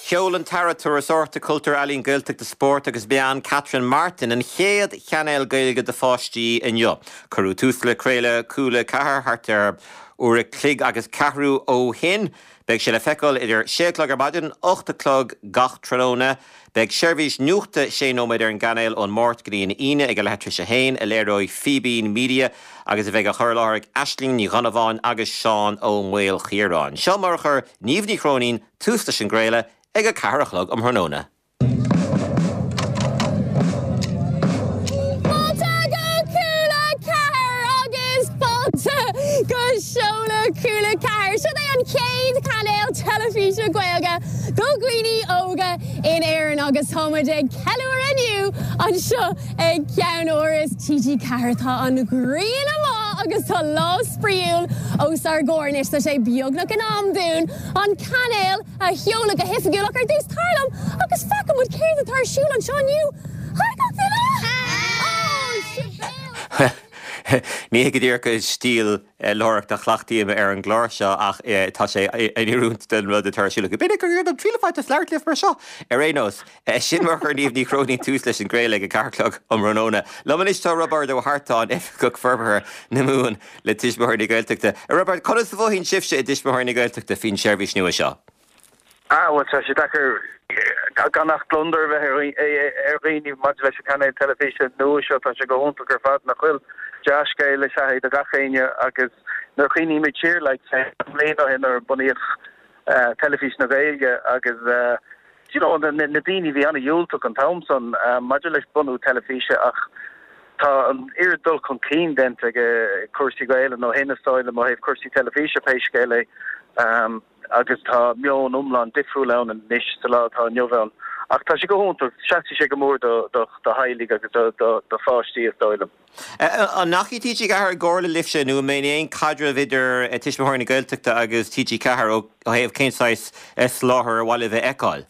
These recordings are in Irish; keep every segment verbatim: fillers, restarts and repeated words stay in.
Cheolan Tara Turas Horticulture Aline Gaeltach de Sport agus Bian Catherine Martin and Chéad Chanel Gaelga de Fáistí in Yo. Curú túsla Créile Cúla Cahar Hartar Ura Clig agus Cahru ó Hin. Beg sé le feicil idir séclog ar maidin, ochta clog gach tróna. Beg seirbhís nuachta sé nóid ar an ganail ón mórt gríon ine ag le Tricia Hain, a léróid Phoebe Media, agus a bheith a churláirg Aisling ní Ghanamháin agus Seán ó Mhail Chiarán. Seán marchar níomhní chrónín tústa sin gréile ag a carachlog am Thrnóna. Go Seola Cúla Cahar, so they on Cade Canal Television Gaelga, go Greenie Oga in Aaron August Homade, Kellor and you on show a Cian Oris T G Cahartha on Green Ama August Law Spriul, O Sargornish, so say Bioglock and Amdoon on Canal, a Hiola, a Hifagulok, or these Tarlum, August Fackham would carry the tar shoe on Sean you. I got that. Oh, shit. Ní go stíl láireach de chhlachtaí ar an glóir seo ach tá sé inúnt den rud a tarsúla go binic gur an tríleáid a leirlih mar seo ar rénos sin mar chu níomh ní chróní túús leis an gréile a carclog am Thrnóna. Lomanis tá Robert ó Hartáin if go fermhar na mún le tismthirna Gaeltachta. Robert, chu is bhhín sibse i tismthirna Gaeltachta fin seirbhís nua seo? Ah, well, so she dachar ganach blunder bheith ar riní mad leis canna television nua seo tá sé go húnta gur fad nach chuil Josh Gale is a the gachéine agus nar chini me cheer like léna hin ar buníoch uh, television a bhéige agus uh, you know na nadini vi anna Yultuk an Thompson uh, madulis bunu television ach tá an irdul kon clean den ag cursi gaile no hinna style mo hef cursi television page gaile um agus tá mion umlan difriúlein an nish lá tá niovel ach tá sé go húnta seachtí sé go mór do do do heilig agus do do do fáistí a stoilm. An nachí T G Cahar gála lifse nu mé éon cadre vidir tismthirna Gaeltachta agus T G Cahar ó héamh céinsáis sláthair bhhaile bheith eáil.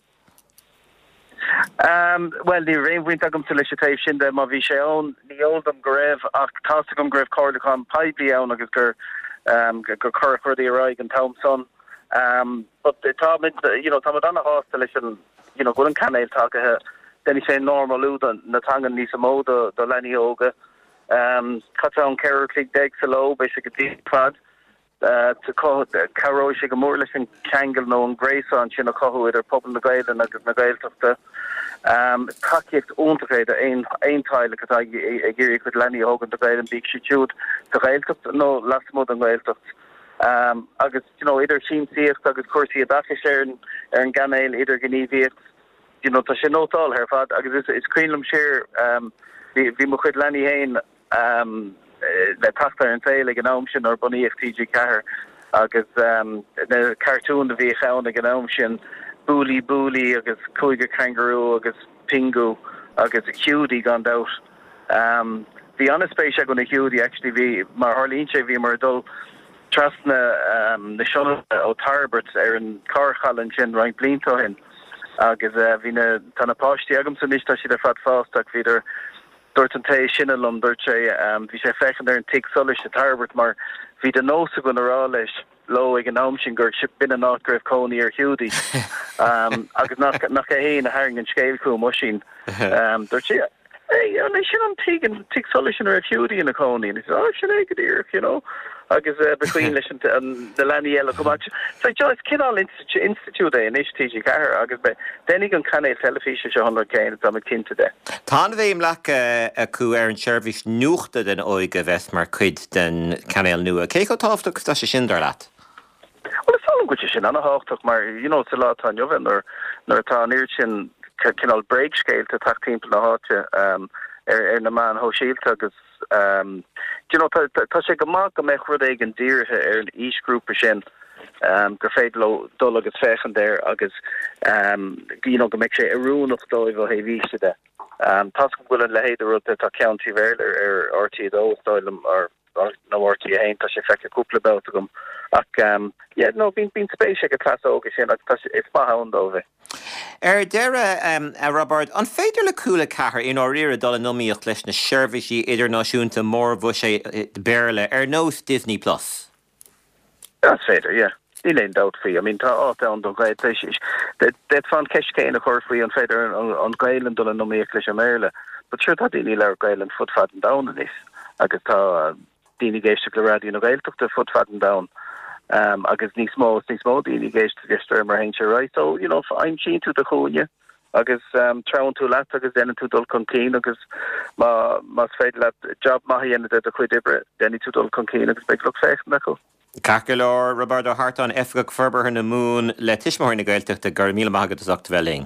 Um, well, the rain went agam to leis sin de ma bhí sé ón ní óldam go raibh ach tá agam go raibh cordachán paibli ann agus gur um gur chur chuirí aráig an Thompson. Um, but the tá you know tá anna hásta leis an you know, go an canal takehe, then he say normal luda, natangan nisa moda, the Lenny Oga, um, cut on Carol Click Deg Salo, basically deep pad, uh, to call the Caro Shigamurlis and Kangle no and Grace on Chinocoho with her pop in the guide and the guide of the, um, Kakit Untergrade, ein, ein tile, because I agree with Lenny Hogan, the guide and Big Shitute, the guide of no last mode and guide of. Um, agus, you know, either Sheen Seach, agus Corsi Adaka Sharon, Aaron Ganail, either Genevieve, you know, Tasha no all her fad, agus it's Greenlam share, um, the Mukhid Lani Hain, um, the Tasta and Say, like an Omshin or Bunny F T G Cahar, agus, um, the cartoon, the Vichaun, like an Omshin, Bully Bully, agus Kuiga Kangaroo, agus Pingu, agus a Cutie gone out. Um, the honest space, I'm going to Cutie actually be, Mar Harleen Chevy Murdle. Trasna um the shon o Tarbert er in Carchal sin right blinto hin agus vina tan pasti agam so nista si der fat fast ak wieder dortante sinalum dorche um vi sé fechen der in tik solish Tarbert mar vi de no so gon ralish lo ag an omshin gur ship bin an outgrave Coney or Hudi um agus nach nach a na haring and scale cool machine um dorche hey and I should am taken tik solish or Hudi in a Coney and he said oh should I get here you know agus uh, between listen to um, the Lanny Yellow come out. So just kid all institute institute in T G Cahar agus be then you can canal television show hundred K and some kin today. Tá bhéim lech a cú ar an seirbhís nuachta den oige bheith mar cuid den canal nua. Cé go tábhachtach tá sé sin dar leat? Well, it's all good sin anna háchtach mar you know it's a lot on joven or nor tá near sin canal break scale to tak team na háte um er er na man ho shield agus um you know tá sé go má go meich rud ag an díirthe ar an each group sin um gur féad lo dul agus fechan there agus um you know go meich sé arúnach dóibh he víse de um tá go bhfuil an lehéad rud tá county verler ar R T dó stoilm ar no R T hain tá sé feice cúpla belt agam ach um yeah no bín bín spéis ag a tras óga sin ach tá it's má hawn dóibh. Er dere um, uh, Robert, an féidir le Cúla Cahar in áíre dul an nóíocht leis na seirbhísí idirnáisiúnta mór bhu sé béle ar nós Disney Plus. That's féidir, yeah. Ní leon doubt faoi. I mean tá áit an don gaid det fan ceist céin a chuir faoi an féidir an gailen dul an nóíoch leis an méle, but sure tá daoine leir gailen fut faden down is agus tá daoine géiste le radioú na gailteachta fut faden down. Um, agus ní smó ní smó daoine géiste geiste mar hain se right, so you know I'm sin tú a chuúne. agus um, trawn tú leat agus den tú dul con cín agus má mas féidir le job maithí ina de a chuid ibre denní tú dul con cín agus beag lu féich na go. Cacalor Roberto Harton efgach ferber na mún le tiismóir na gailteachta gur míle maigad is achta bheling.